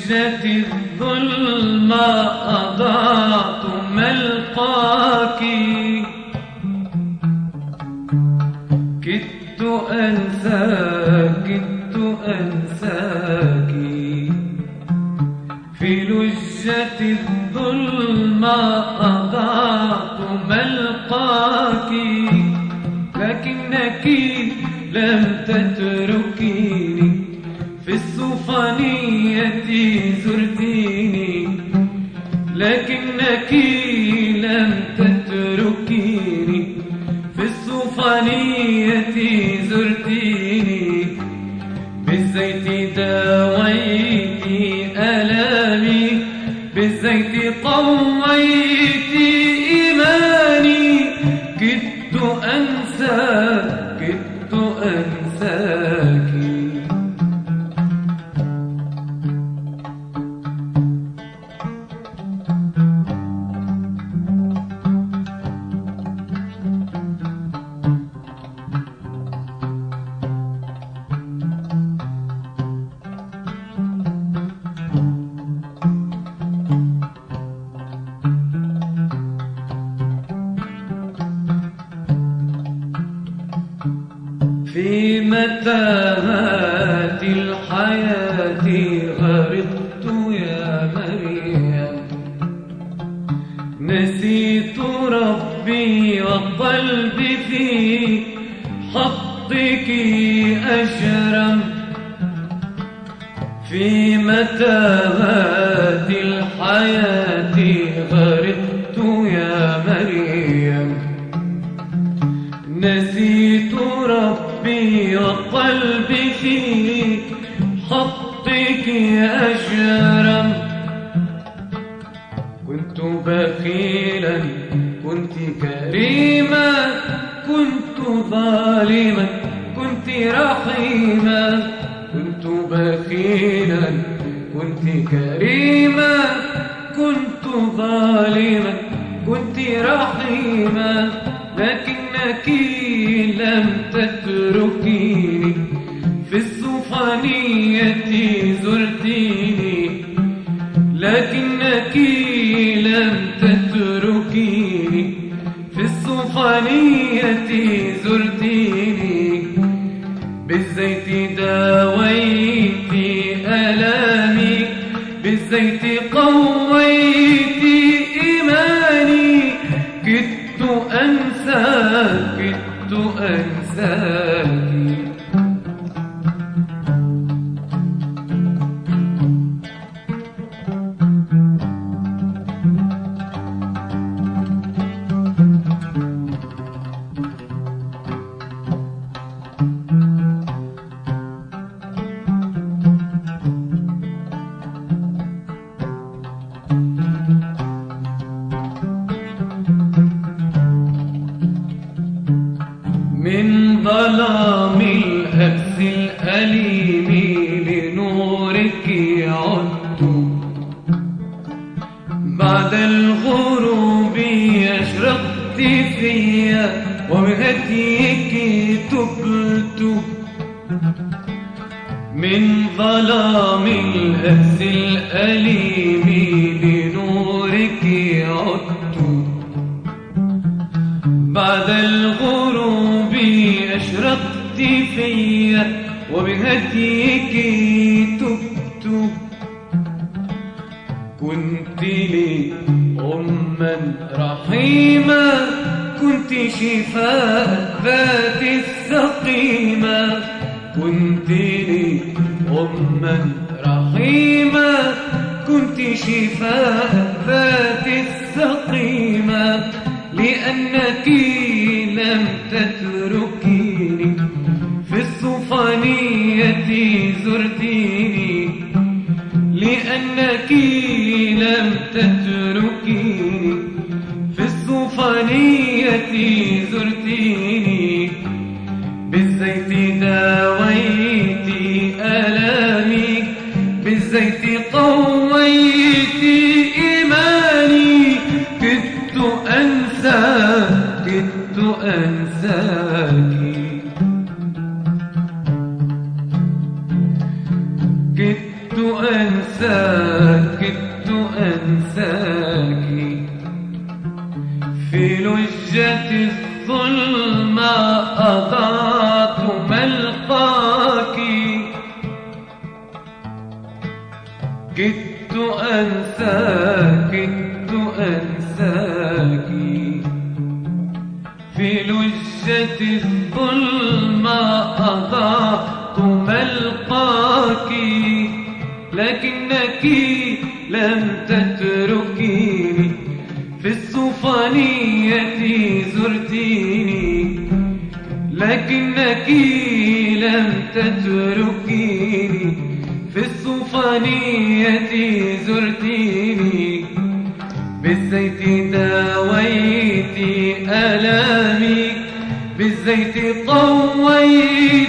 لجة الظلمة أضعت ملقاك، كدت أنساك كدت أنساك، في لجة الظلمة أضعت ملقاك، لكنك لم تتركيني، في السوفانية زرتيني، لكنك لم تتركيني، في السوفانية زرتيني، بالزيت داويتي ألامي، بالزيت قويتي إيماني، كدت أنساك كدت أنساك. في متاهات الحياة غرقت يا مريم، نسيت ربي وقلبي في حضك أشرم، في متاهات الحياة غرقت يا مريم، نسيت ربي وقلبي في حضك أشرم، كنت بخيلا كنت كريما، كنت ظالما كنت رحيما، كنت بخيلا كنت كريما، كنت ظالما كنت رحيما، لكنك لم تتركيني، في السوفانية زرتيني، لكنك لم تتركيني، في السوفانية زرتيني، بالزيت داويتي ألامي، بالزيت قويتي إيماني، كدت أنساك كدت أنساك. من ظلام الهبس الأليم لنورك عدت، بعد الغروب أشرقت فيا وبهديك تبت، من ظلام الهبس الأليم لنورك عدت، بعد الغروب أشرقت فيا وبهديك تبت، كنت لي أما رحيما، كنت شفاء ذات السقيمة، كنت لي أما رحيما، كنت شفاء ذات السقيمة، لأنك لم تتركيني، في السوفانية زرتيني، لأنك لم تتركيني، في السوفانية زرتيني، بالزيت داويتي ألامي، بالزيت قويتي إيماني، كدت أنساك كدت أنساك، كدت أنساك كدت أنساك في لجة الظلمة أضعت ملقاك كدت أنساك كدت أنساك في لجة الظلمة أضعت ملقاك لكنك لم تتركيني في الصوفانية زرتيني لكنك لم تتركيني في الصوفانية زرتيني بالزيت داويت آلامي بالزيت طويت